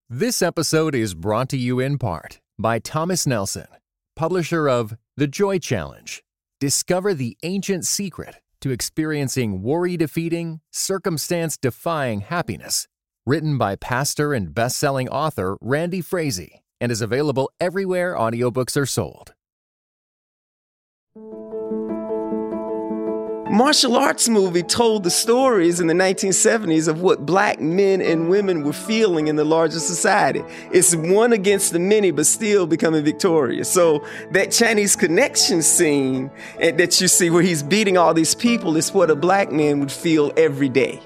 This episode is brought to you in part by Thomas Nelson, publisher of The Joy Challenge. Discover the ancient secret to experiencing worry-defeating, circumstance-defying happiness. Written by pastor and best-selling author Randy Frazee, and is available everywhere audiobooks are sold. Martial arts movie told the stories in the 1970s of what black men and women were feeling in the larger society. It's one against the many, but still becoming victorious. So that Chinese connection scene that you see where he's beating all these people is what a black man would feel every day.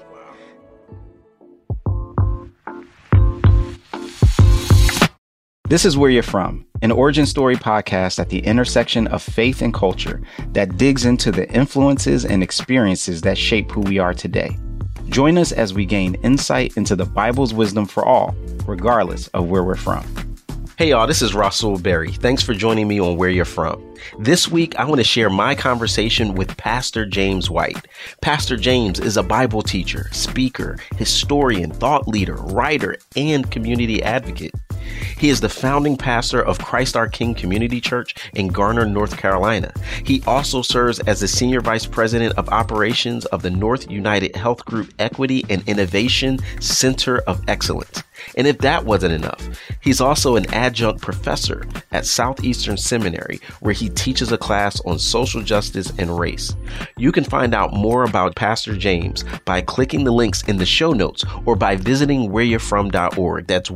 This is Where You're From, an origin story podcast at the intersection of faith and culture that digs into the influences and experiences that shape who we are today. Join us as we gain insight into the Bible's wisdom for all, regardless of where we're from. Hey y'all, this is Russell Berry. Thanks for joining me on Where You're From. This week, I want to share my conversation with Pastor James White. Pastor James is a Bible teacher, speaker, historian, thought leader, writer, and community advocate. He is the founding pastor of Christ Our King Community Church in Garner, North Carolina. He also serves as the senior vice president of operations of the North United Health Group Equity and Innovation Center of Excellence. And if that wasn't enough, he's also an adjunct professor at Southeastern Seminary, where he teaches a class on social justice and race. You can find out more about Pastor James by clicking the links in the show notes or by visiting whereyou'refrom.org. That's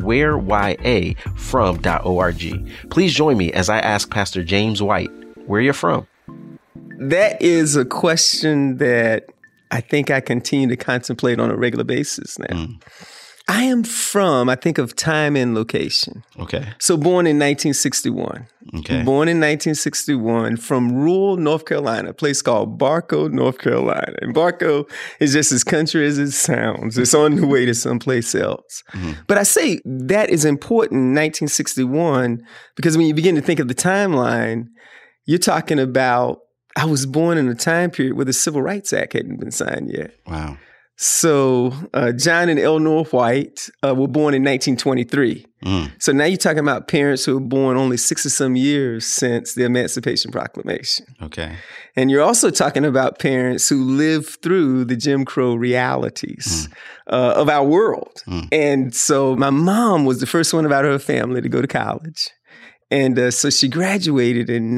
whereyafrom.org. Please join me as I ask Pastor James White, where you're from. That is a question that I think I continue to contemplate on a regular basis now. I am from, I think of time and location. Okay. So born in 1961. Okay. Born in 1961 from rural North Carolina, a place called Barco, North Carolina. And Barco is just as country as it sounds. It's on the way to someplace else. But I say that is important in 1961 because when you begin to think of the timeline, you're talking about, I was born in a time period where the Civil Rights Act hadn't been signed yet. Wow. So John and Eleanor White were born in 1923. So now you're talking about parents who were born only 6 or some years since the Emancipation Proclamation. Okay. And you're also talking about parents who lived through the Jim Crow realities of our world. And so my mom was the first one out of her family to go to college. And so she graduated in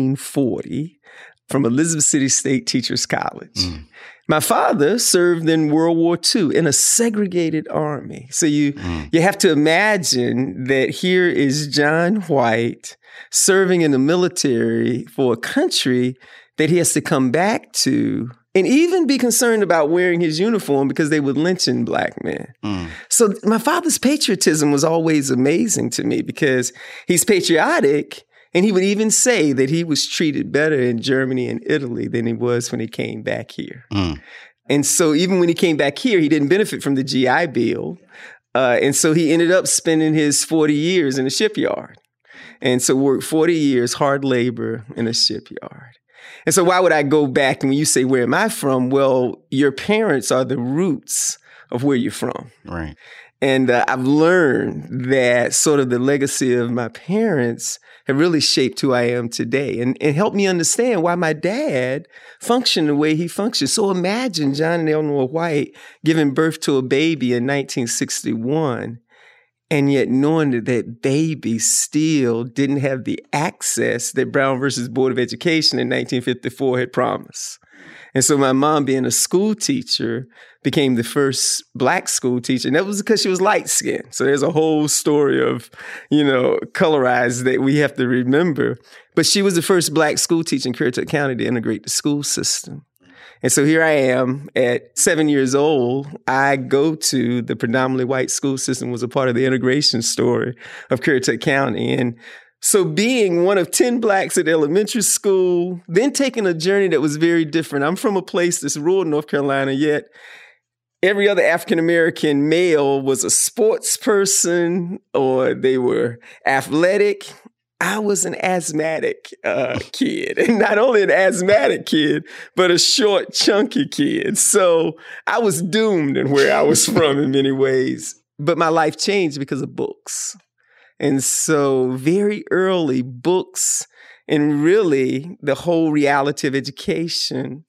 1940 from Elizabeth City State Teachers College. My father served in World War II in a segregated army. So you have to imagine that here is John White serving in the military for a country that he has to come back to and even be concerned about wearing his uniform because they would lynching black men. So my father's patriotism was always amazing to me because he's patriotic. And he would even say that he was treated better in Germany and Italy than he was when he came back here. And so even when he came back here, he didn't benefit from the GI Bill. And so he ended up spending his 40 years in a shipyard. And so worked 40 years, hard labor in a shipyard. And so why would I go back? And when you say, where am I from? Well, your parents are the roots of where you're from. Right. And I've learned that sort of the legacy of my parents have really shaped who I am today and helped me understand why my dad functioned the way he functioned. So imagine John and Eleanor White giving birth to a baby in 1961, and yet knowing that that baby still didn't have the access that Brown versus Board of Education in 1954 had promised. And so my mom, being a school teacher, became the first black school teacher. And that was because she was light-skinned. So there's a whole story of, colorized that we have to remember. But she was the first black school teacher in Currituck County to integrate the school system. And so here I am at 7 years old. I go to the predominantly white school system, was a part of the integration story of Currituck County. And so being one of 10 blacks at elementary school, then taking a journey that was very different. I'm from a place that's rural North Carolina, yet every other African-American male was a sports person or they were athletic. I was an asthmatic kid, and not only an asthmatic kid, but a short, chunky kid. So I was doomed in where I was from in many ways. but my life changed because of books. And so very early, books and really the whole reality of education,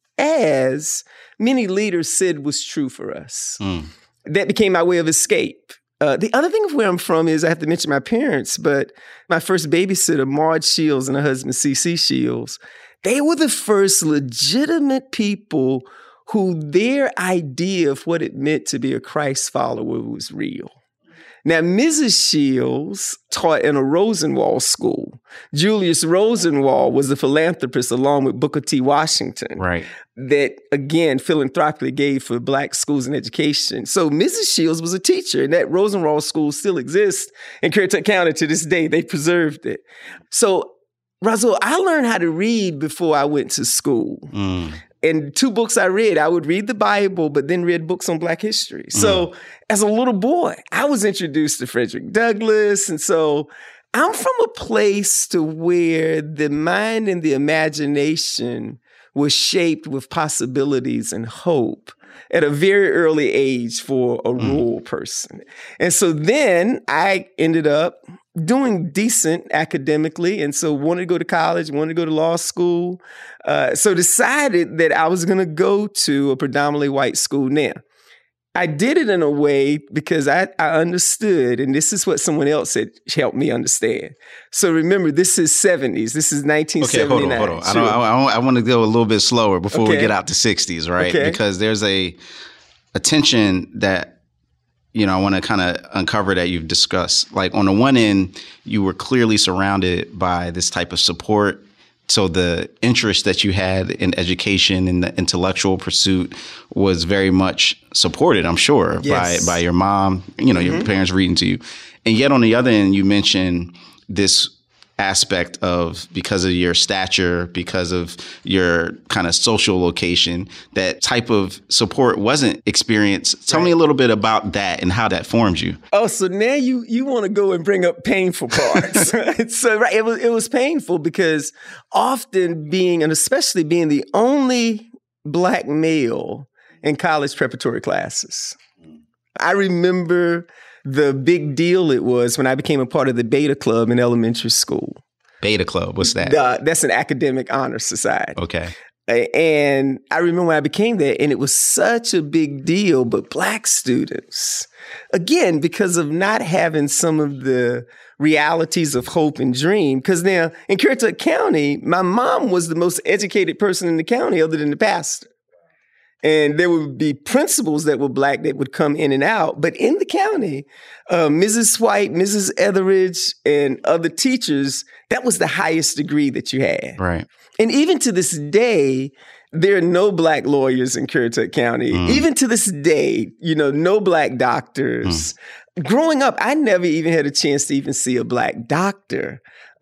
as many leaders said was true for us. That became my way of escape. The other thing of where I'm from is I have to mention my parents, but my first babysitter, Marge Shields, and her husband, C.C. Shields, they were the first legitimate people who their idea of what it meant to be a Christ follower was real. Now, Mrs. Shields taught in a Rosenwald school. Julius Rosenwald was a philanthropist along with Booker T. Washington. Right. That, again, philanthropically gave for Black schools and education. So Mrs. Shields was a teacher, and that Rosenwald school still exists in Currituck County to this day. They preserved it. So, Rasul, I learned how to read before I went to school. And 2 books I read, I would read the Bible, but then read books on Black history. So as a little boy, I was introduced to Frederick Douglass. And so I'm from a place to where the mind and the imagination was shaped with possibilities and hope at a very early age for a rural person. And so then I ended up doing decent academically, and so wanted to go to college, wanted to go to law school. So decided that I was going to go to a predominantly white school. Now, I did it in a way because I understood, and this is what someone else had helped me understand. So remember, this is 70s. This is 1979. Okay, hold on. I want to go a little bit slower before we get out to 60s, right? Okay. Because there's a tension that, I want to kind of uncover that you've discussed. Like on the one end, you were clearly surrounded by this type of support. So the interest that you had in education and the intellectual pursuit was very much supported, I'm sure, by your mom, your parents reading to you. And yet on the other end, you mentioned this aspect of, because of your stature, because of your kind of social location, that type of support wasn't experienced. Tell me a little bit about that and how that formed you. Oh, so now you want to go and bring up painful parts. So right, it was painful because often being, and especially being the only Black male in college preparatory classes. I remember the big deal it was when I became a part of the Beta Club in elementary school. Beta Club, what's that? That's an academic honor society. Okay. And I remember when I became that, and it was such a big deal, but Black students, again, because of not having some of the realities of hope and dream, because now in Currituck County, my mom was the most educated person in the county other than the pastor. And there would be principals that were Black that would come in and out. But in the county, Mrs. White, Mrs. Etheridge, and other teachers, that was the highest degree that you had. Right. And even to this day, there are no Black lawyers in Currituck County. Even to this day, no Black doctors. Growing up, I never even had a chance to even see a Black doctor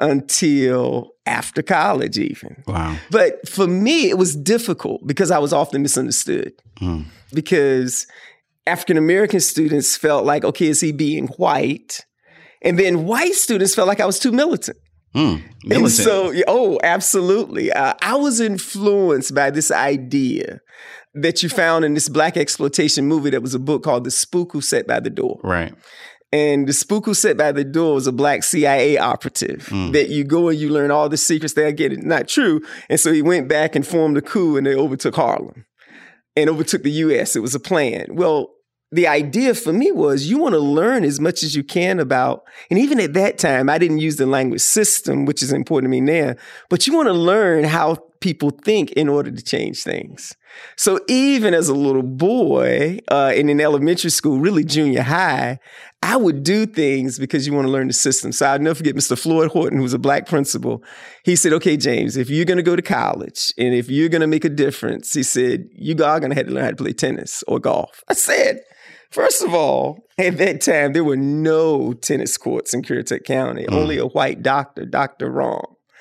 until after college even. Wow. But for me, it was difficult because I was often misunderstood. Because African-American students felt like, okay, is he being white? And then white students felt like I was too militant. Militant. And so, absolutely. I was influenced by this idea that you found in this Black exploitation movie that was a book called The Spook Who Sat by the Door. Right. And the spook who sat by the door was a Black CIA operative that you go and you learn all the secrets that get it not true. And so he went back and formed a coup and they overtook Harlem and overtook the U.S. It was a plan. Well, the idea for me was you want to learn as much as you can about, and even at that time, I didn't use the language system, which is important to me now, but you want to learn how people think in order to change things. So even as a little boy in elementary school, really junior high, I would do things because you want to learn the system. So I'll never forget Mr. Floyd Horton, who was a Black principal. He said, okay, James, if you're going to go to college and if you're going to make a difference, he said, you are going to have to learn how to play tennis or golf. I said, first of all, at that time, there were no tennis courts in Currituck County, only a white doctor, Dr. Wrong.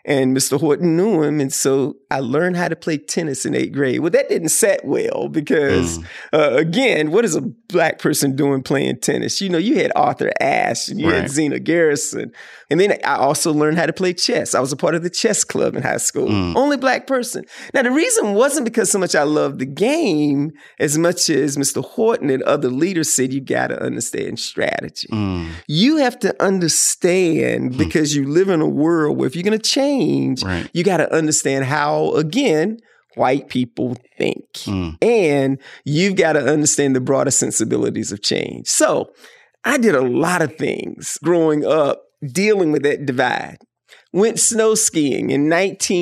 And Mr. Horton knew him. And so I learned how to play tennis in 8th grade. Well, that didn't set well because, again, what is a Black person doing playing tennis? You know, you had Arthur Ashe and you had Zena Garrison. And then I also learned how to play chess. I was a part of the chess club in high school. Only Black person. Now, the reason wasn't because so much I loved the game as much as Mr. Horton and other leaders said, you got to understand strategy. You have to understand because you live in a world where if you're going to change, you got to understand how, again, white people think. And you've got to understand the broader sensibilities of change. So I did a lot of things growing up dealing with that divide. Went snow skiing in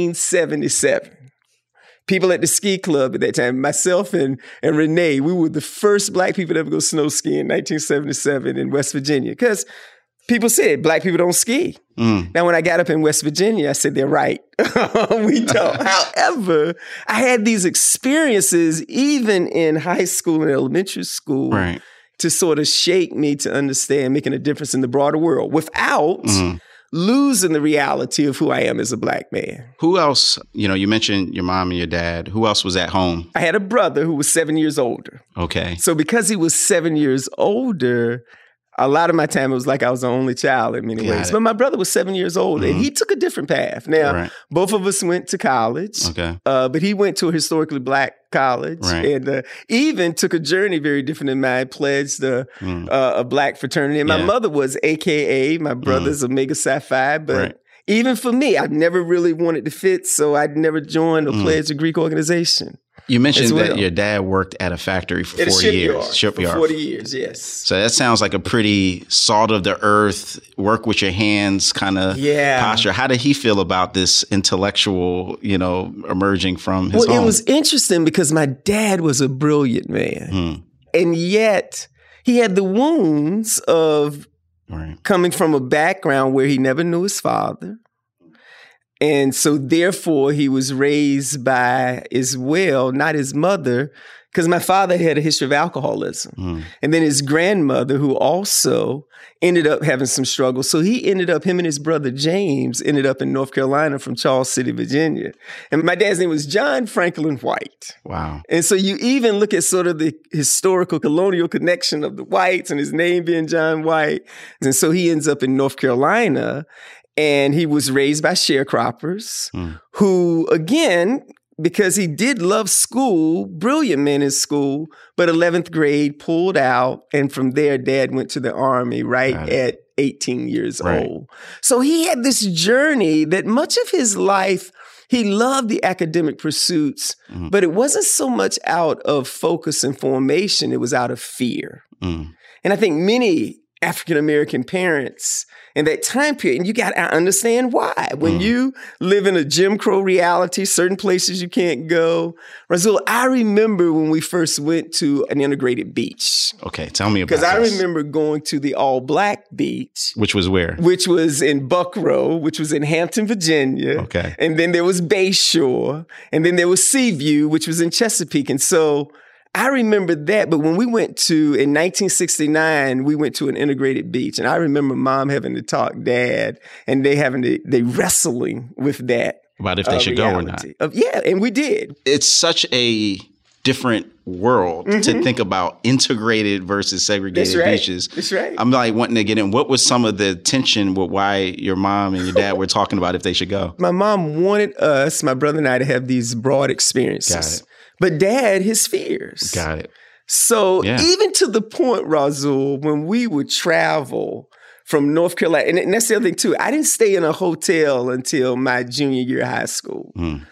1977. People at the ski club at that time, myself and Renee, we were the first Black people to ever go snow skiing in 1977 in West Virginia. Because people said Black people don't ski. Now, when I got up in West Virginia, I said, they're right. We don't. However, I had these experiences even in high school and elementary school to sort of shape me to understand making a difference in the broader world without losing the reality of who I am as a Black man. Who else, you mentioned your mom and your dad. Who else was at home? I had a brother who was 7 years older. Okay. So because he was 7 years older, a lot of my time, it was like I was the only child in many ways. But my brother was 7 years old, and he took a different path. Now, both of us went to college, but he went to a historically Black college and even took a journey very different than mine, pledged a Black fraternity. And my mother was AKA, my brother's Omega Psi Phi, but even for me, I never really wanted to fit, so I'd never joined or pledged a Greek organization. You mentioned that your dad worked at a factory for 40 years. Shipyard. For 40 years, yes. So that sounds like a pretty salt of the earth, work with your hands kind of posture. How did he feel about this intellectual, emerging from his home? Well, it was interesting because my dad was a brilliant man. And yet he had the wounds of coming from a background where he never knew his father. And so therefore he was raised by as well, not his mother, because my father had a history of alcoholism. And then his grandmother, who also ended up having some struggles. So him and his brother James ended up in North Carolina from Charles City, Virginia. And my dad's name was John Franklin White. Wow. And so you even look at sort of the historical colonial connection of the Whites and his name being John White. And so he ends up in North Carolina. And he was raised by sharecroppers who, again, because he did love school, brilliant men in school, but 11th grade pulled out. And from there, Dad went to the Army at 18 years old. So he had this journey that much of his life, he loved the academic pursuits, but it wasn't so much out of focus and formation. It was out of fear. And I think many African-American parents in that time period, and you got to understand why. When you live in a Jim Crow reality, certain places you can't go. Rasul, I remember when we first went to an integrated beach. Okay, tell me about this. Because I remember going to the all-Black beach. Which was where? Which was in Buckrow, which was in Hampton, Virginia. Okay. And then there was Bayshore. And then there was Seaview, which was in Chesapeake. And so I remember that, but when we went in 1969, we went to an integrated beach. And I remember Mom having to talk Dad, and they wrestling with that. About if they should go or not. And we did. It's such a different world to think about integrated versus segregated beaches. That's right. I'm like wanting to get in. What was some of the tension with why your mom and your dad were talking about if they should go? My mom wanted us, my brother and I, to have these broad experiences. Got it. But Dad, his fears. Got it. So even to the point, Rasul, when we would travel from North Carolina, and that's the other thing too, I didn't stay in a hotel until my junior year of high school.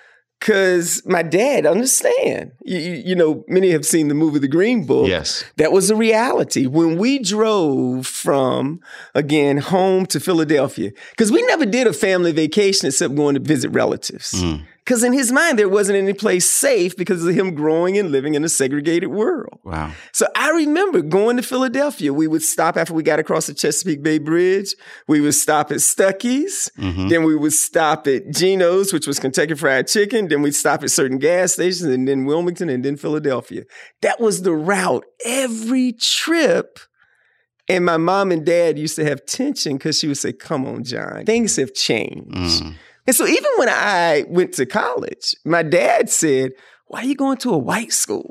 Because my dad, understand, you know, many have seen the movie The Green Book. Yes. That was a reality. When we drove from, again, home to Philadelphia, because we never did a family vacation except going to visit relatives. Because in his mind, there wasn't any place safe because of him growing and living in a segregated world. Wow. So I remember going to Philadelphia. We would stop after we got across the Chesapeake Bay Bridge. We would stop at Stuckey's. Then we would stop at Geno's, which was Kentucky Fried Chicken. Then we'd stop at certain gas stations, and then Wilmington, and then Philadelphia. That was the route every trip. And my mom and dad used to have tension because she would say, "Come on, John, things have changed. And so even when I went to college, my dad said, why are you going to a white school?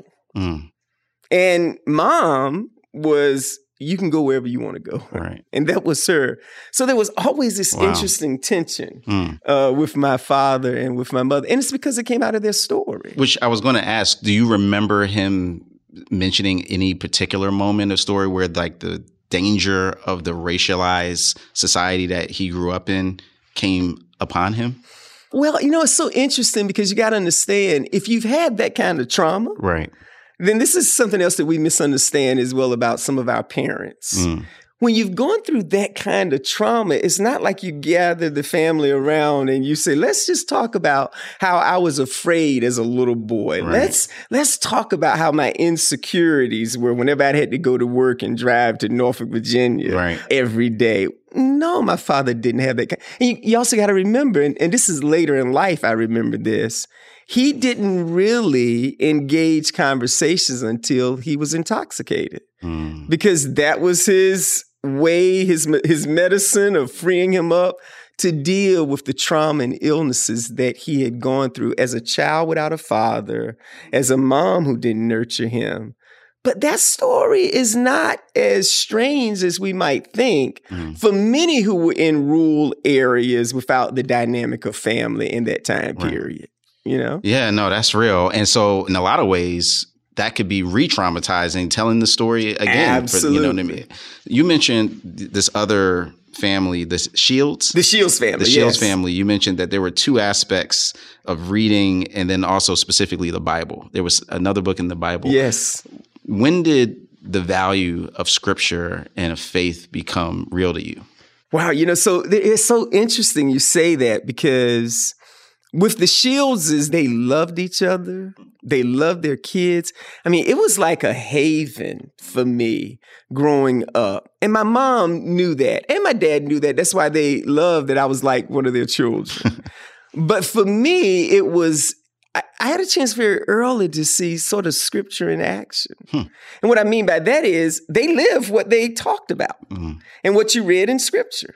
And mom was, you can go wherever you want to go. Right. And that was her. So there was always this interesting tension with my father and with my mother. And it's because it came out of their story. Which I was going to ask, do you remember him mentioning any particular moment of story where like the danger of the racialized society that he grew up in came upon him? Well, you know, it's so interesting because you got to understand, if you've had that kind of trauma, right, then this is something else that we misunderstand as well about some of our parents. When you've gone through that kind of trauma, it's not like you gather the family around and you say, let's just talk about how I was afraid as a little boy. Right. Let's talk about how my insecurities were whenever I had to go to work and drive to Norfolk, Virginia every day. No, my father didn't have that. And you also got to remember, and this is later in life, I remember this, he didn't really engage conversations until he was intoxicated because that was his way, his medicine of freeing him up to deal with the trauma and illnesses that he had gone through as a child without a father, as a mom who didn't nurture him. But that story is not as strange as we might think for many who were in rural areas without the dynamic of family in that time period. You know? Yeah, no, that's real. And so in a lot of ways, that could be re-traumatizing, telling the story again. Absolutely. You know what I mean? You mentioned this other family, the Shields. The Shields family, The Shields family. You mentioned that there were two aspects of reading and then also specifically the Bible. There was another book in the Bible. Yes. When did the value of scripture and of faith become real to you? Wow, you know, so it's so interesting you say that because with the Shieldses, they loved each other. They loved their kids. I mean, it was like a haven for me growing up. And my mom knew that. And my dad knew that. That's why they loved that I was like one of their children. But for me, it was, I had a chance very early to see sort of scripture in action. And what I mean by that is they live what they talked about and what you read in scripture.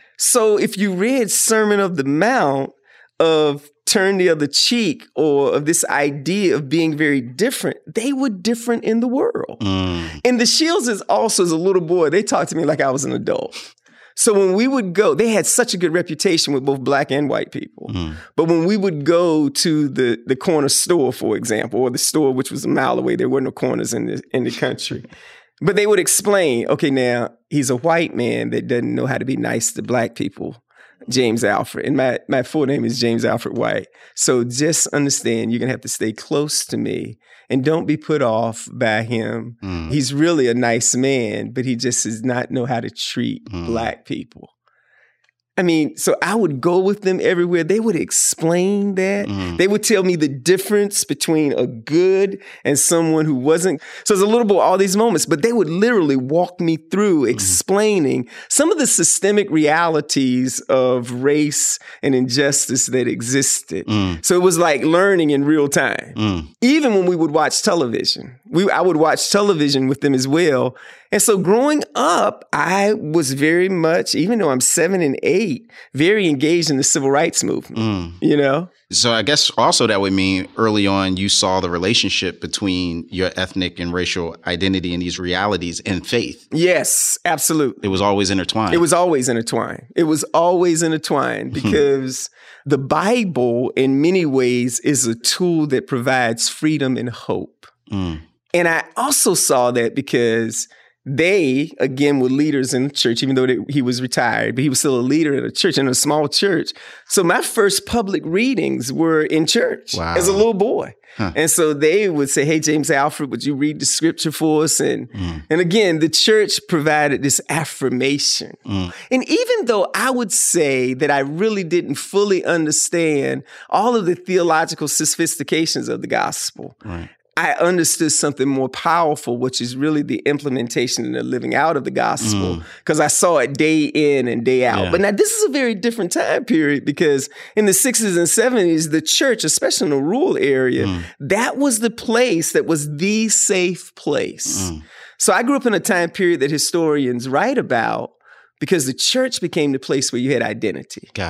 So if you read Sermon of the Mount, of turn the other cheek, or of this idea of being very different, they were different in the world. And the Shields is also, as a little boy, they talked to me like I was an adult. So when we would go, they had such a good reputation with both black and white people. But when we would go to the corner store, for example, or the store which was a mile away, there were no corners in the country. But they would explain, okay, now he's a white man that doesn't know how to be nice to black people. James Alfred. And my full name is James Alfred White. So just understand you're going to have to stay close to me and don't be put off by him. He's really a nice man, but he just does not know how to treat black people. I mean, so I would go with them everywhere. They would explain that. They would tell me the difference between a good and someone who wasn't. So it's a little bit all these moments, but they would literally walk me through explaining some of the systemic realities of race and injustice that existed. So it was like learning in real time. Even when we would watch television, I would watch television with them as well. And so growing up, I was very much, even though I'm 7 and 8, very engaged in the civil rights movement, you know? So I guess also that would mean early on you saw the relationship between your ethnic and racial identity and these realities and faith. Yes, absolutely. It was always intertwined. It was always intertwined. It was always intertwined because the Bible in many ways is a tool that provides freedom and hope. And I also saw that because they, again, were leaders in the church, even though he was retired, but he was still a leader in a church, in a small church. So my first public readings were in church as a little boy. And so they would say, hey, James Alfred, would you read the scripture for us? And again, the church provided this affirmation. And even though I would say that I really didn't fully understand all of the theological sophistications of the gospel, I understood something more powerful, which is really the implementation and the living out of the gospel, because I saw it day in and day out. But now this is a very different time period because in the 60s and 70s, the church, especially in a rural area, that was the place that was the safe place. So I grew up in a time period that historians write about because the church became the place where you had identity. Got it.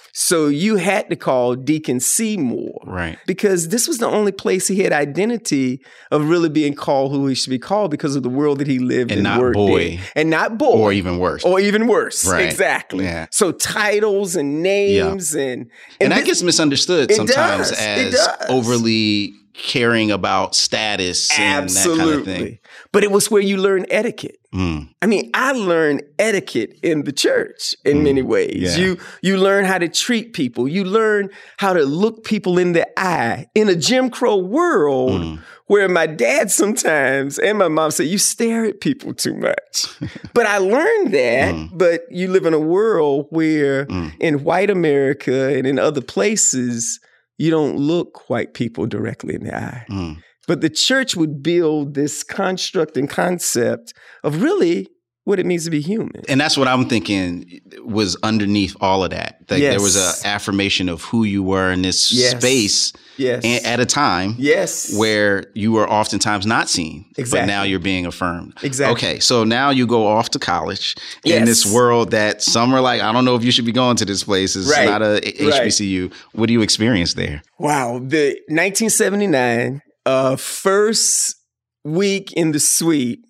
So you had to call Deacon Seymour. Right. Because this was the only place he had identity of really being called who he should be called because of the world that he lived and worked in. And not boy. Or even worse. Right. Exactly. Yeah. So titles and names and that gets misunderstood sometimes as overly caring about status and that kind of thing. But it was where you learn etiquette. I mean, I learned etiquette in the church in many ways. Yeah. You learn how to treat people. You learn how to look people in the eye. In a Jim Crow world where my dad sometimes and my mom say, you stare at people too much. But I learned that, but you live in a world where in white America and in other places, you don't look white people directly in the eye. But the church would build this construct and concept of really what it means to be human. And that's what I'm thinking was underneath all of that. Like there was an affirmation of who you were in this space at a time where you were oftentimes not seen. But now you're being affirmed. Exactly. Okay, so now you go off to college in this world that some are like, I don't know if you should be going to this place. It's not a HBCU. What do you experience there? Wow. The 1979, first week in the suite,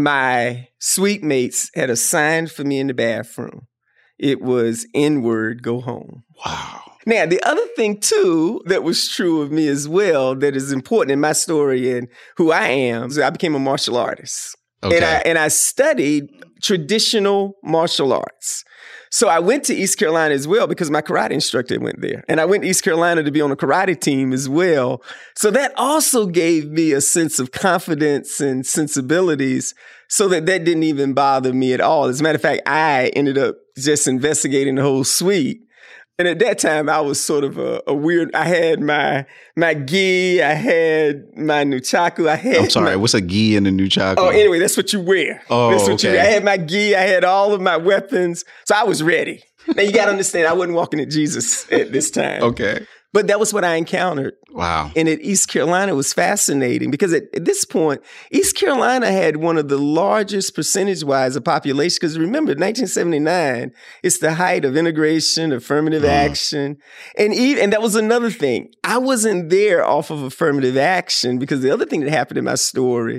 my suite mates had a sign for me in the bathroom. It was N-word, go home. Wow. Now, the other thing, too, that was true of me as well, that is important in my story and who I am, is I became a martial artist. Okay. And I studied traditional martial arts. So I went to East Carolina as well because my karate instructor went there. And I went to East Carolina to be on a karate team as well. So that also gave me a sense of confidence and sensibilities so that didn't even bother me at all. As a matter of fact, I ended up just investigating the whole suite. And at that time, I was sort of a weird. I had my gi, I had my nunchaku, I'm sorry, what's a gi and a nunchaku? Oh, anyway, that's what you wear. Oh, that's what okay. I had my gi, I had all of my weapons, so I was ready. Now you got to understand, I wasn't walking at Jesus at this time. Okay. But that was what I encountered. Wow. And at East Carolina, it was fascinating because at this point, East Carolina had one of the largest percentage-wise of population. Because remember, 1979, it's the height of integration, affirmative action. And that was another thing. I wasn't there off of affirmative action because the other thing that happened in my story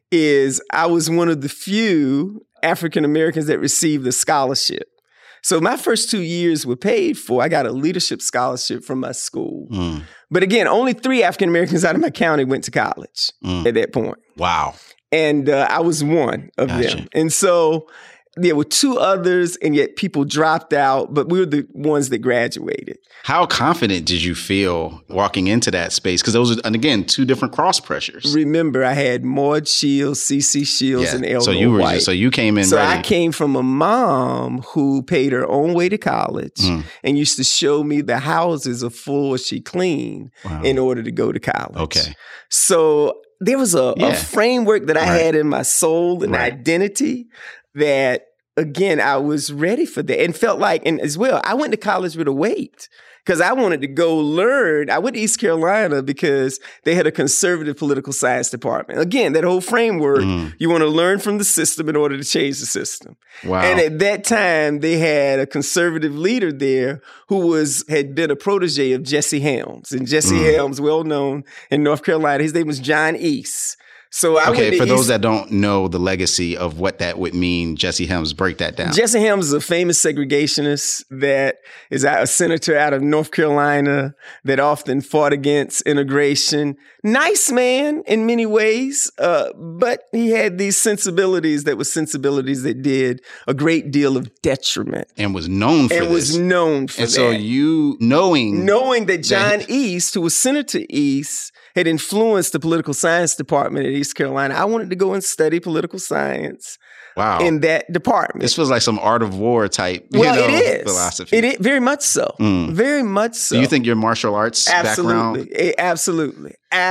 is I was one of the few African Americans that received a scholarship. So my first 2 years were paid for. I got a leadership scholarship from my school. But again, only 3 African Americans out of my county went to college at that point. Wow. And I was one of them. And so there were 2 others, and yet people dropped out, but we were the ones that graduated. How confident did you feel walking into that space? Because those are, and again, 2 different cross pressures. Remember, I had Maud Shields, CC Shields, and Elder White. So you came in So ready. I came from a mom who paid her own way to college and used to show me the houses of floors she cleaned in order to go to college. Okay. So there was a framework that I had in my soul and identity that, again, I was ready for that and felt like, and as well, I went to college with a weight because I wanted to go learn. I went to East Carolina because they had a conservative political science department. Again, that whole framework, you want to learn from the system in order to change the system. Wow. And at that time, they had a conservative leader there who had been a protege of Jesse Helms. And Jesse Helms, well known in North Carolina, his name was John East. So I went to for those that don't know the legacy of what that would mean, Jesse Helms, break that down. Jesse Helms is a famous segregationist that is a senator out of North Carolina that often fought against integration. Nice man in many ways, but he had these sensibilities that did a great deal of detriment. And was known for this. And so you knowing that John East, who was Senator East, had influenced the political science department at East Carolina. I wanted to go and study political science in that department. This feels like some art of war type it is. philosophy. It is, very much so. Very much so. Do you think your martial arts background? Absolutely.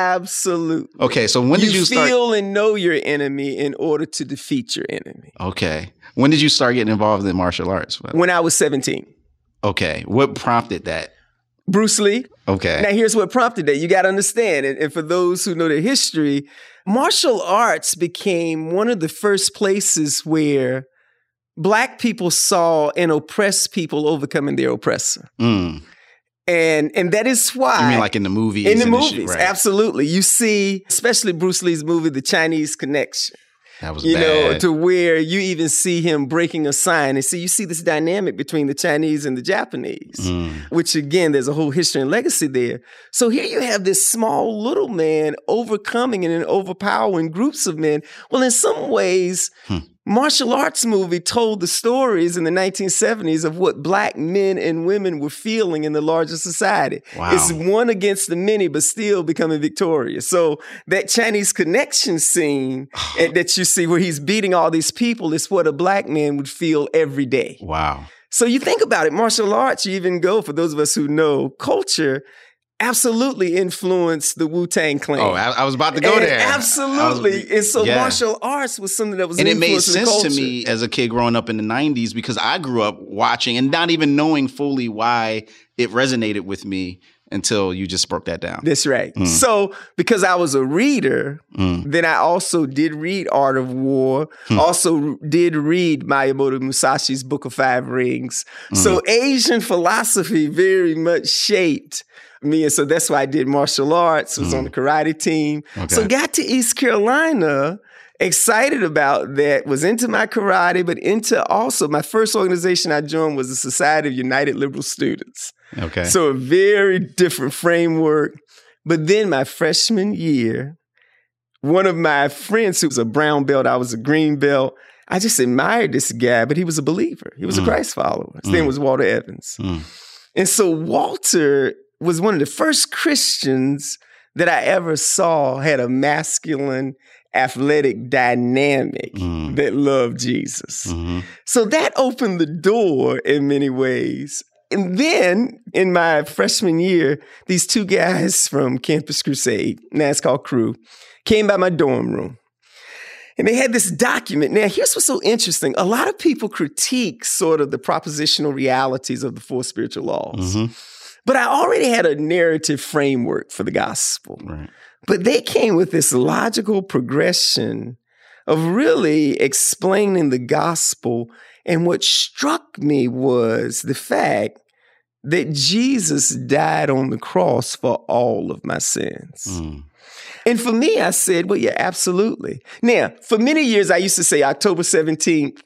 Okay, so when did you start? You feel and know your enemy in order to defeat your enemy. Okay. When did you start getting involved in martial arts? When I was 17. Okay. What prompted that? Bruce Lee. Okay. Now, here's what prompted that. You got to understand, and for those who know their history, martial arts became one of the first places where Black people saw an oppressed people overcoming their oppressor. Mm. And that is why. You mean like in the movies? In the movies, right. Absolutely. You see, especially Bruce Lee's movie, The Chinese Connection. That was bad. To where you even see him breaking a sign. And so you see this dynamic between the Chinese and the Japanese, which again, there's a whole history and legacy there. So here you have this small little man overcoming and overpowering groups of men. Well, in some ways, martial arts movie told the stories in the 1970s of what Black men and women were feeling in the larger society. Wow. It's one against the many, but still becoming victorious. So that Chinese Connection scene that you see where he's beating all these people is what a Black man would feel every day. Wow. So you think about it, martial arts, you even go, for those of us who know culture, absolutely influenced the Wu-Tang Clan. Oh, I was about to go there. Absolutely. And so martial arts was something that was and it made influencing the sense culture. to me as a kid growing up in the 90s because I grew up watching and not even knowing fully why it resonated with me until you just broke that down. That's right. So because I was a reader, then I also did read Art of War, also did read Miyamoto Musashi's Book of Five Rings. So Asian philosophy very much shaped me. And so that's why I did martial arts, was on the karate team. Okay. So got to East Carolina, excited about that, was into my karate, but into also my first organization I joined was the Society of United Liberal Students. Okay. So a very different framework. But then my freshman year, one of my friends who was a brown belt, I was a green belt, I just admired this guy, but he was a believer. He was a Christ follower. His name was Walter Evans. And so Walter was one of the first Christians that I ever saw had a masculine, athletic dynamic that loved Jesus. So that opened the door in many ways. And then in my freshman year, these two guys from Campus Crusade, now it's called Crew, came by my dorm room. And they had this document. Now, here's what's so interesting. A lot of people critique sort of the propositional realities of the four spiritual laws. But I already had a narrative framework for the gospel. Right. But they came with this logical progression of really explaining the gospel. And what struck me was the fact that Jesus died on the cross for all of my sins. And for me, I said, well, yeah, absolutely. Now, for many years, I used to say October 17th,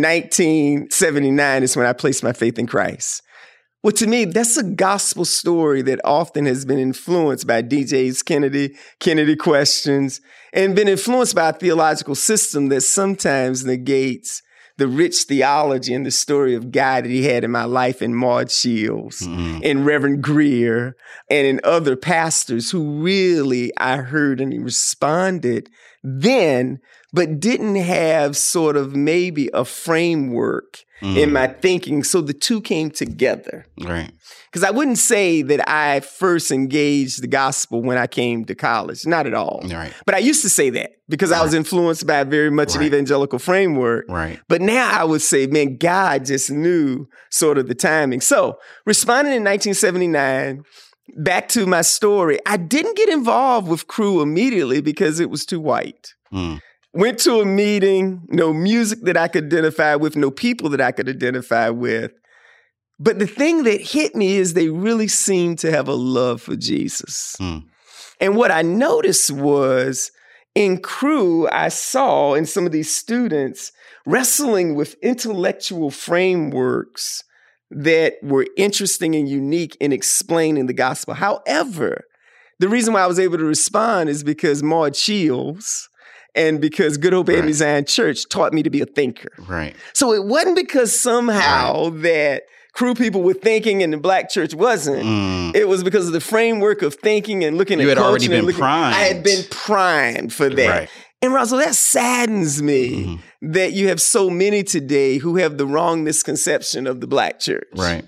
1979 is when I placed my faith in Christ. Well, to me, that's a gospel story that often has been influenced by D.J. Kennedy questions, and been influenced by a theological system that sometimes negates the rich theology and the story of God that he had in my life in Maud Shields, in Reverend Greer, and in other pastors who really I heard and responded then, but didn't have sort of maybe a framework in my thinking. So the two came together. Right. Because I wouldn't say that I first engaged the gospel when I came to college. Not at all. Right. But I used to say that because I was influenced by very much an evangelical framework. Right. But now I would say, man, God just knew sort of the timing. So responding in 1979, back to my story, I didn't get involved with Crew immediately because it was too white. Went to a meeting, no music that I could identify with, no people that I could identify with. But the thing that hit me is they really seemed to have a love for Jesus. And what I noticed was in Crew, I saw in some of these students wrestling with intellectual frameworks that were interesting and unique in explaining the gospel. However, the reason why I was able to respond is because Maud Shields and because Good Hope Avenue Zion Church taught me to be a thinker. Right. So it wasn't because somehow that Crew people were thinking and the Black church wasn't. It was because of the framework of thinking and looking you at had culture. Already been primed. I had been primed for that. Right. And Russell, that saddens me that you have so many today who have the wrong misconception of the Black church. Right.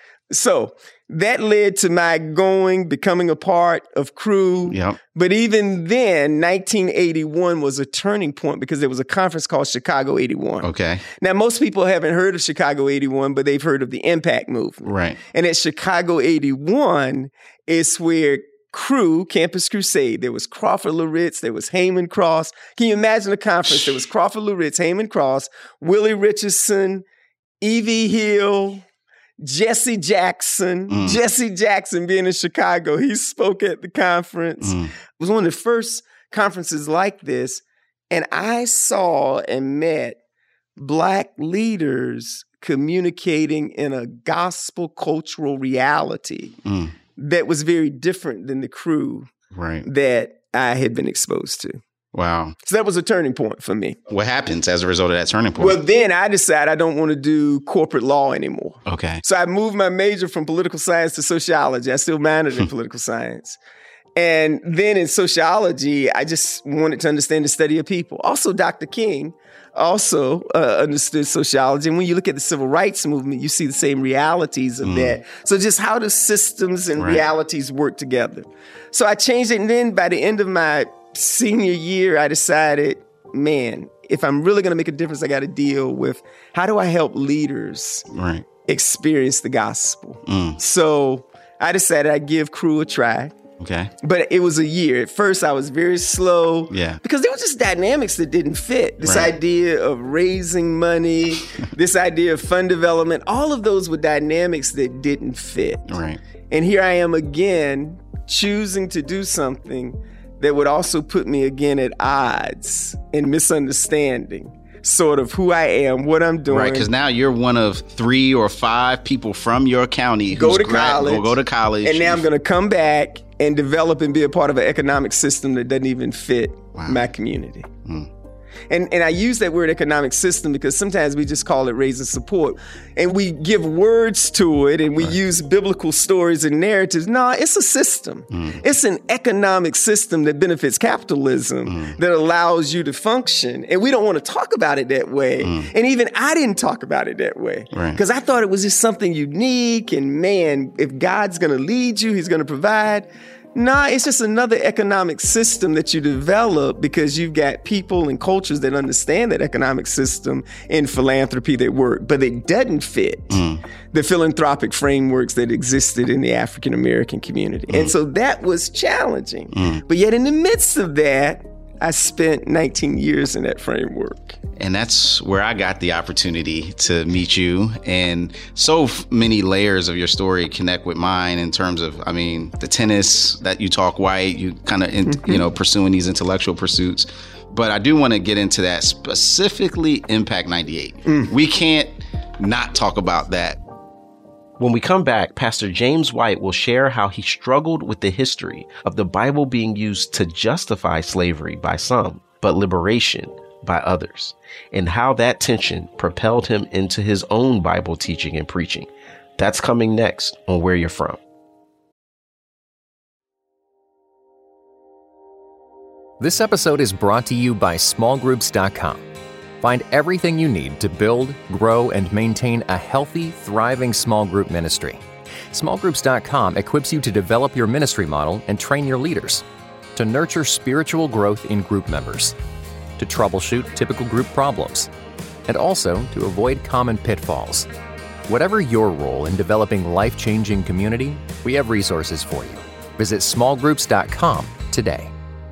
So that led to my becoming a part of Crew. Yep. But even then, 1981 was a turning point because there was a conference called Chicago 81. Okay. Now, most people haven't heard of Chicago 81, but they've heard of the Impact Movement. Right. And at Chicago 81 is where Cru, Campus Crusade. There was Crawford Loritz. There was Heyman Cross. Can you imagine a conference? There was Crawford Loritz, Heyman Cross, Willie Richardson, Evie Hill, Jesse Jackson. Jesse Jackson being in Chicago. He spoke at the conference. It was one of the first conferences like this. And I saw and met Black leaders communicating in a gospel cultural reality that was very different than the Cru that I had been exposed to. Wow. So that was a turning point for me. What happens as a result of that turning point? Well, then I decided I don't want to do corporate law anymore. Okay. So I moved my major from political science to sociology. I still minored in political science. And then in sociology, I just wanted to understand the study of people. Also, Dr. King also understood sociology. And when you look at the civil rights movement, you see the same realities of that. So just how do systems and realities work together? So I changed it. And then by the end of my senior year, I decided, man, if I'm really going to make a difference, I got to deal with how do I help leaders experience the gospel? So I decided I'd give Cru a try. Okay. But it was a year. At first, I was very slow. Yeah. Because there were just dynamics that didn't fit. This idea of raising money, this idea of fund development, all of those were dynamics that didn't fit. Right. And here I am again, choosing to do something that would also put me again at odds and misunderstanding sort of who I am, what I'm doing. Right, because now you're one of 3 or 5 people from your county go who's to college. And now I'm going to come back and develop and be a part of an economic system that doesn't even fit my community. And I use that word economic system because sometimes we just call it raising support. And we give words to it and we use biblical stories and narratives. No, it's a system. It's an economic system that benefits capitalism that allows you to function. And we don't want to talk about it that way. And even I didn't talk about it that way because I thought it was just something unique. And man, if God's going to lead you, he's going to provide. Nah, it's just another economic system that you develop because you've got people and cultures that understand that economic system in philanthropy that work, but it doesn't fit the philanthropic frameworks that existed in the African American community. And so that was challenging. But yet in the midst of that, I spent 19 years in that framework. And that's where I got the opportunity to meet you. And so many layers of your story connect with mine in terms of, I mean, the tennis that you talk white, you kind of, you know, pursuing these intellectual pursuits. But I do want to get into that, specifically Impact 98. We can't not talk about that. When we come back, Pastor James White will share how he struggled with the history of the Bible being used to justify slavery by some, but liberation by others, and how that tension propelled him into his own Bible teaching and preaching. That's coming next on Where You're From. This episode is brought to you by smallgroups.com. Find everything you need to build, grow, and maintain a healthy, thriving small group ministry. Smallgroups.com equips you to develop your ministry model and train your leaders, to nurture spiritual growth in group members, to troubleshoot typical group problems, and also to avoid common pitfalls. Whatever your role in developing life-changing community, we have resources for you. Visit smallgroups.com today.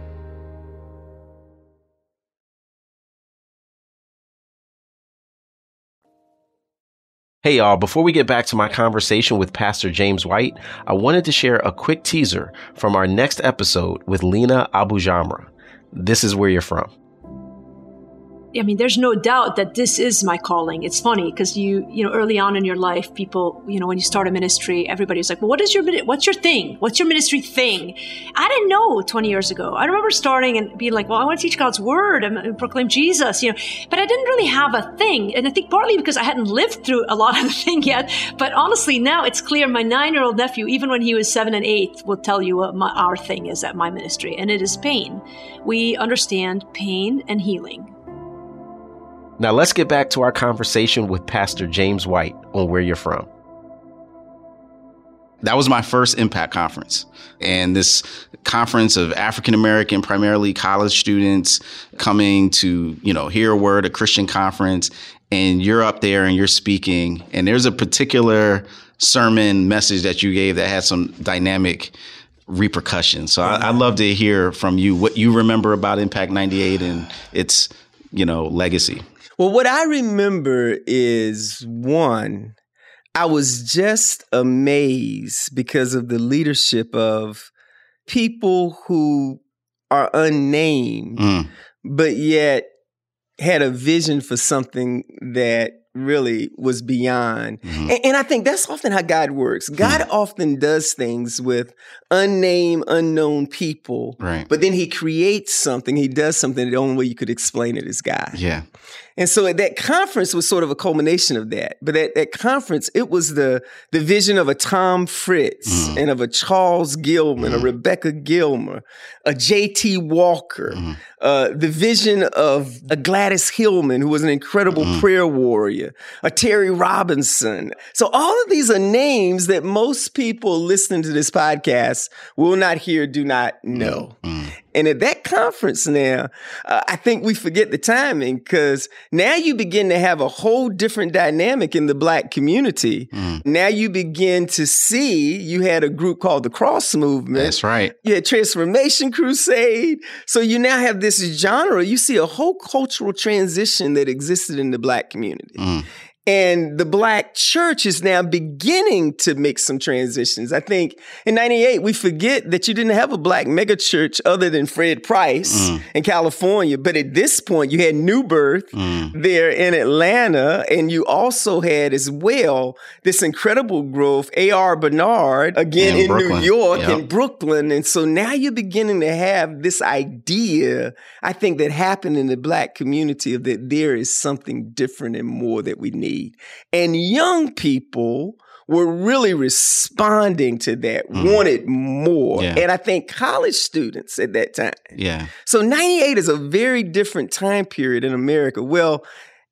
Hey y'all, before we get back to my conversation with Pastor James White, I wanted to share a quick teaser from our next episode with Lena Abu-Jamra. This is Where You're From. I mean, there's no doubt that this is my calling. It's funny because you know, early on in your life, people, you know, when you start a ministry, everybody's like, well, what's your thing? What's your ministry thing? I didn't know 20 years ago. I remember starting and being like, well, I want to teach God's word and proclaim Jesus, you know, but I didn't really have a thing. And I think partly because I hadn't lived through a lot of the thing yet. But honestly, now it's clear my 9-year-old nephew, even when he was 7 and 8, will tell you what our thing is at my ministry. And it is pain. We understand pain and healing. Now let's get back to our conversation with Pastor James White on Where You're From. That was my first Impact conference. And this conference of African-American, primarily college students coming to, you know, hear a word, a Christian conference, and you're up there and you're speaking. And there's a particular sermon message that you gave that had some dynamic repercussions. So I'd love to hear from you what you remember about Impact 98 and its, legacy. Well, what I remember is, one, I was just amazed because of the leadership of people who are unnamed, but yet had a vision for something that really was beyond. And I think that's often how God works. God often does things with unnamed, unknown people, right? But then he creates something. He does something. The only way you could explain it is God. Yeah. And so at that conference was sort of a culmination of that. But at that conference, it was the vision of a Tom Fritz and of a Charles Gilman, a Rebecca Gilmer, a J.T. Walker, the vision of a Gladys Hillman, who was an incredible prayer warrior, a Terry Robinson. So all of these are names that most people listening to this podcast will not hear, do not know. And at that conference now, I think we forget the timing because now you begin to have a whole different dynamic in the Black community. Now you begin to see, you had a group called the Cross Movement. That's right. You had Transformation Crusade. So you now have this genre. You see a whole cultural transition that existed in the Black community. And the Black church is now beginning to make some transitions. I think in 98, we forget that you didn't have a Black mega church other than Fred Price in California. But at this point, you had New Birth there in Atlanta. And you also had as well this incredible growth, A.R. Bernard, again in New York and Brooklyn. And so now you're beginning to have this idea, I think, that happened in the Black community of that there is something different and more that we need. And young people were really responding to that, wanted more. Yeah. And I think college students at that time. Yeah. So 98 is a very different time period in America. Well,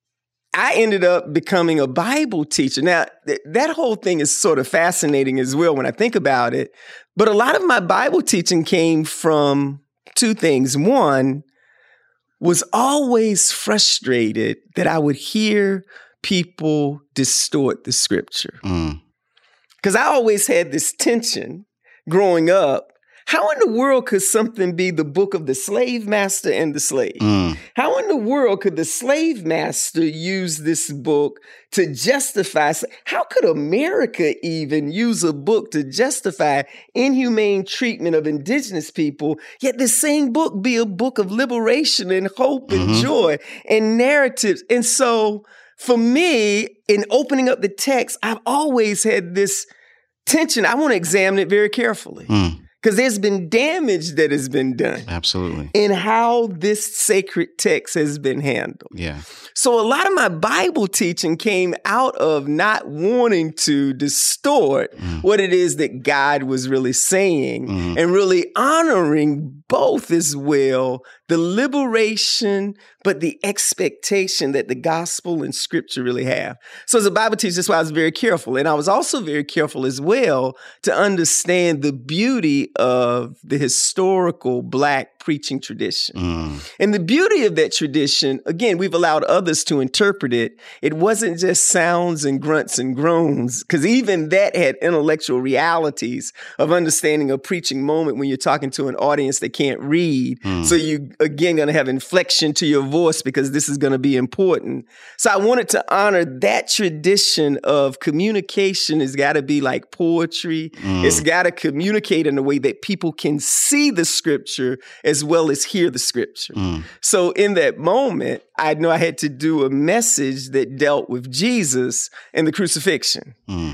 I ended up becoming a Bible teacher. Now, that whole thing is sort of fascinating as well when I think about it. But a lot of my Bible teaching came from two things. One, was always frustrated that I would hear people distort the scripture. Because I always had this tension growing up. How in the world could something be the book of the slave master and the slave? How in the world could the slave master use this book to justify? How could America even use a book to justify inhumane treatment of indigenous people, yet the same book be a book of liberation and hope and joy and narratives? And so for me, in opening up the text, I've always had this tension. I want to examine it very carefully because there's been damage that has been done. Absolutely. In how this sacred text has been handled. Yeah. So a lot of my Bible teaching came out of not wanting to distort what it is that God was really saying and really honoring both as well, the liberation, but the expectation that the gospel and scripture really have. So as a Bible teacher, that's why I was very careful. And I was also very careful as well to understand the beauty of the historical Black preaching tradition. And the beauty of that tradition, again, we've allowed others to interpret it. It wasn't just sounds and grunts and groans, because even that had intellectual realities of understanding a preaching moment when you're talking to an audience that can't read. So you, again, going to have inflection to your voice because this is going to be important. So I wanted to honor that tradition of communication. Has got to be like poetry. It's got to communicate in a way that people can see the scripture as well as hear the scripture. So in that moment, I know I had to do a message that dealt with Jesus and the crucifixion.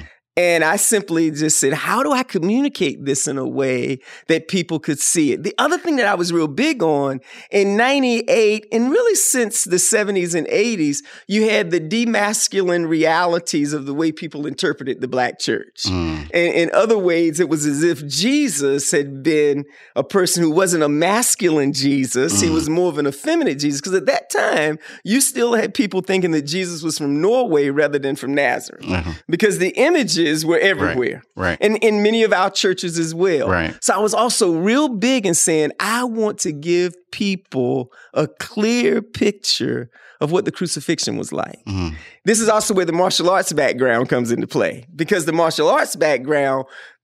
And I simply just said, how do I communicate this in a way that people could see it? The other thing that I was real big on in 98, and really since the 70s and 80s, you had the demasculine realities of the way people interpreted the Black church. And in other ways, it was as if Jesus had been a person who wasn't a masculine Jesus. He was more of an effeminate Jesus. Because at that time, you still had people thinking that Jesus was from Norway rather than from Nazareth. Because the images were everywhere. Right. And in many of our churches as well. Right. So I was also real big in saying, I want to give people a clear picture of what the crucifixion was like. This is also where the martial arts background comes into play. Because the martial arts background,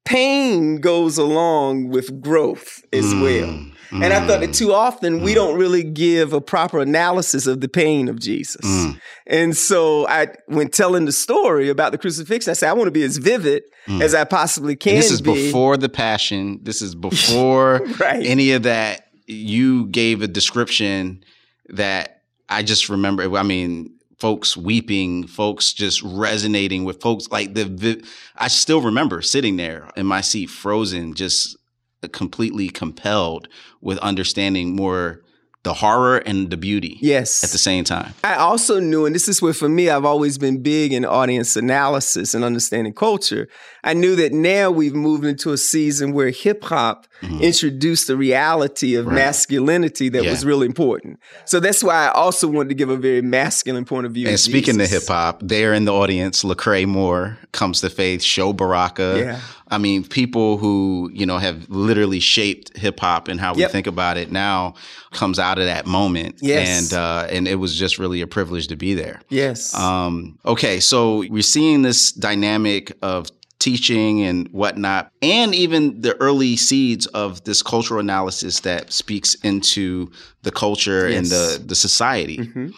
pain goes along with growth as well. And I thought that too often we don't really give a proper analysis of the pain of Jesus. And so when telling the story about the crucifixion, I said, I want to be as vivid as I possibly can. And this is before the Passion. This is before any of that. You gave a description that I just remember. I mean, folks weeping, folks just resonating with folks like I still remember sitting there in my seat, frozen, just completely compelled with understanding more the horror and the beauty at the same time. I also knew, and this is where for me, I've always been big in audience analysis and understanding culture. I knew that now we've moved into a season where hip hop introduced the reality of masculinity that was really important. So that's why I also wanted to give a very masculine point of view. And speaking to hip hop, there in the audience, Lecrae Moore, Comes to Faith, Sho Baraka. Yeah. I mean, people who, have literally shaped hip hop and how we think about it now comes out of that moment. Yes. And it was just really a privilege to be there. Yes. Okay. So we're seeing this dynamic of teaching and whatnot, and even the early seeds of this cultural analysis that speaks into the culture and the society.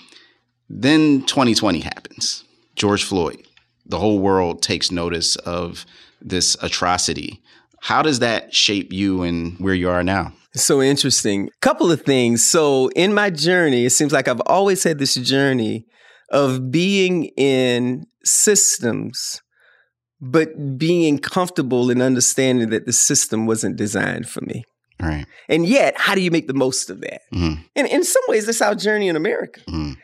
Then 2020 happens. George Floyd. The whole world takes notice of this atrocity. How does that shape you and where you are now? So interesting. Couple of things. So in my journey, it seems like I've always had this journey of being in systems, but being comfortable in understanding that the system wasn't designed for me. Right. And yet, how do you make the most of that? And in some ways, that's our journey in America.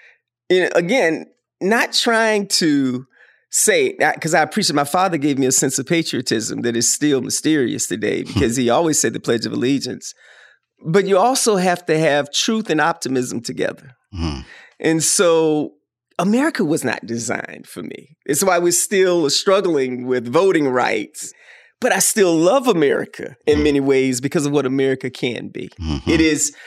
Again, not trying to say, because I appreciate my father gave me a sense of patriotism that is still mysterious today, because he always said the Pledge of Allegiance. But you also have to have truth and optimism together. And so America was not designed for me. It's why we're still struggling with voting rights. But I still love America in many ways because of what America can be. It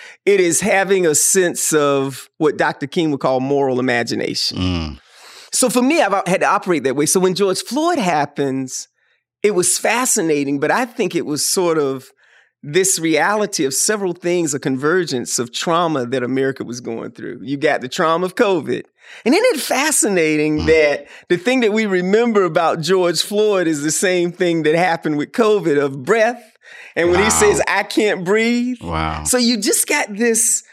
is having a sense of what Dr. King would call moral imagination. So for me, I've had to operate that way. So when George Floyd happens, it was fascinating, but I think it was sort of this reality of several things, a convergence of trauma that America was going through. You got the trauma of COVID. And isn't it fascinating that the thing that we remember about George Floyd is the same thing that happened with COVID, of breath. And when he says, I can't breathe. So you just got this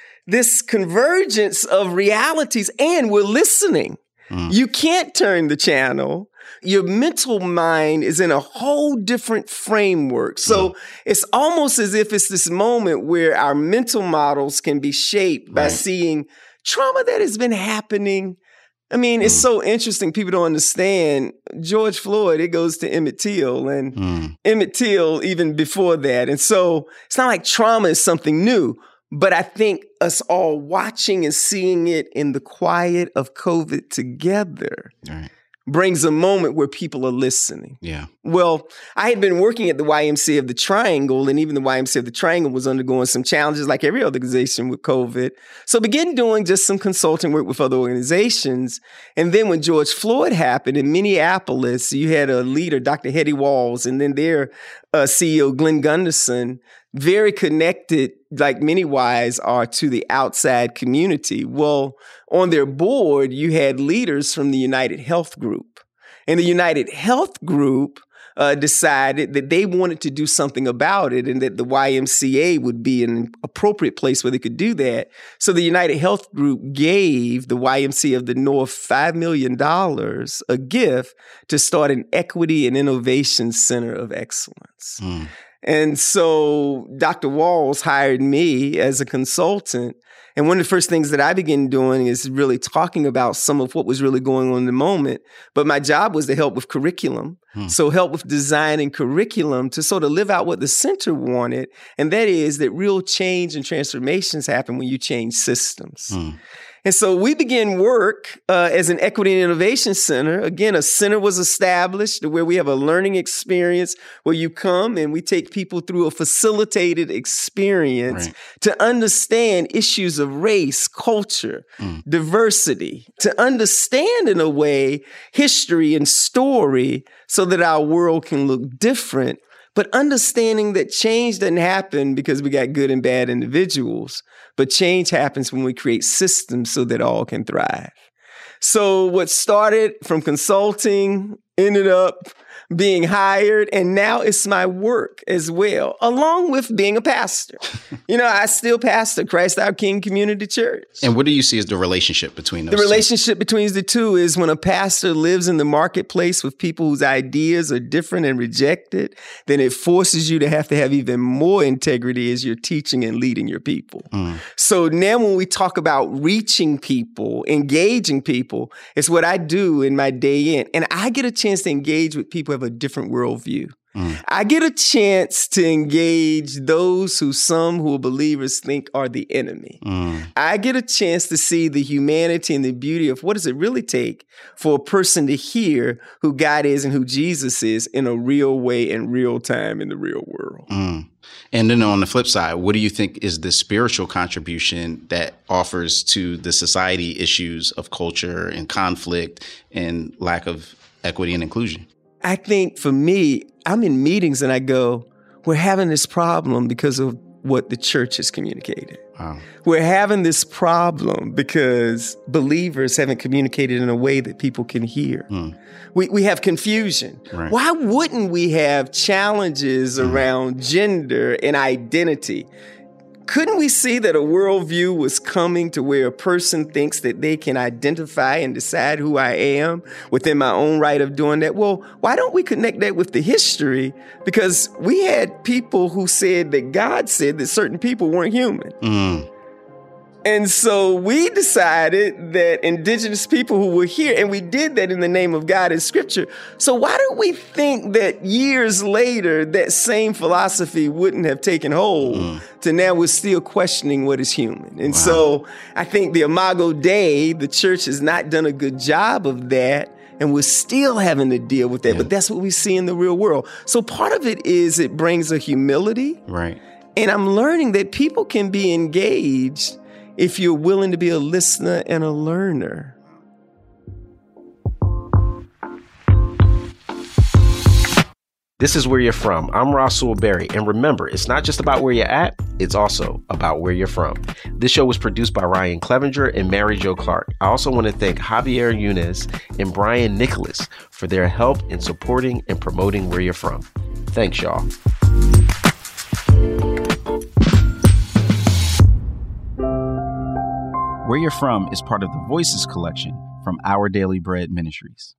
convergence of realities, and we're listening. You can't turn the channel. Your mental mind is in a whole different framework. So it's almost as if it's this moment where our mental models can be shaped by seeing trauma that has been happening. I mean, it's so interesting. People don't understand. George Floyd, it goes to Emmett Till, and Emmett Till even before that. And so it's not like trauma is something new. But I think us all watching and seeing it in the quiet of COVID together brings a moment where people are listening. Well, I had been working at the YMCA of the Triangle, and even the YMCA of the Triangle was undergoing some challenges like every other organization with COVID. So began doing just some consulting work with other organizations. And then when George Floyd happened in Minneapolis, you had a leader, Dr. Hetty Walls, and then their CEO, Glenn Gunderson, very connected, like many wise are, to the outside community. Well, on their board, you had leaders from the United Health Group. And the United Health Group decided that they wanted to do something about it, and that the YMCA would be an appropriate place where they could do that. So the United Health Group gave the YMCA of the North $5 million, a gift, to start an Equity and Innovation Center of Excellence. And so Dr. Walls hired me as a consultant. And one of the first things that I began doing is really talking about some of what was really going on in the moment. But my job was to help with curriculum. So help with designing curriculum to sort of live out what the center wanted. And that is that real change and transformations happen when you change systems. And so we began work as an Equity and Innovation Center. Again, a center was established where we have a learning experience where you come and we take people through a facilitated experience to understand issues of race, culture, diversity, to understand in a way history and story so that our world can look different. but understanding that change doesn't happen because we got good and bad individuals, but change happens when we create systems so that all can thrive. So what started from consulting ended up being hired, and now it's my work as well, along with being a pastor. I still pastor Christ Our King Community Church. And what do you see as the relationship between those two? The relationship between the two is when a pastor lives in the marketplace with people whose ideas are different and rejected, then it forces you to have even more integrity as you're teaching and leading your people. So now when we talk about reaching people, engaging people, it's what I do in my day in. And I get a chance to engage with people who have a different worldview. I get a chance to engage those who are believers think are the enemy. I get a chance to see the humanity and the beauty of what does it really take for a person to hear who God is and who Jesus is in a real way in real time in the real world. And then on the flip side, what do you think is the spiritual contribution that offers to the society issues of culture and conflict and lack of equity and inclusion? I think for me, I'm in meetings and I go, we're having this problem because of what the church has communicated. Wow. We're having this problem because believers haven't communicated in a way that people can hear. We have confusion. Right. Why wouldn't we have challenges around gender and identity? Couldn't we see that a worldview was coming to where a person thinks that they can identify and decide who I am within my own right of doing that? Well, why don't we connect that with the history? Because we had people who said that God said that certain people weren't human. And so we decided that indigenous people who were here, and we did that in the name of God in Scripture. So why don't we think that years later, that same philosophy wouldn't have taken hold to now we're still questioning what is human? And so I think the Imago Dei, the church has not done a good job of that. And we're still having to deal with that. But that's what we see in the real world. So part of it is it brings a humility. Right. And I'm learning that people can be engaged if you're willing to be a listener and a learner. This is Where You're From. I'm Rasul Berry. And remember, it's not just about where you're at, it's also about where you're from. This show was produced by Ryan Clevenger and Mary Jo Clark. I also want to thank Javier Yunez and Brian Nicholas for their help in supporting and promoting Where You're From. Thanks, y'all. Where You're From is part of the Voices collection from Our Daily Bread Ministries.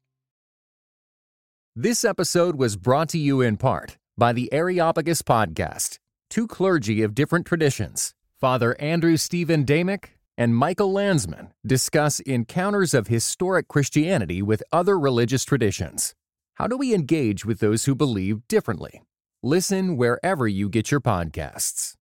This episode was brought to you in part by the Areopagus Podcast. Two clergy of different traditions, Father Andrew Stephen Damick and Michael Landsman, discuss encounters of historic Christianity with other religious traditions. How do we engage with those who believe differently? Listen wherever you get your podcasts.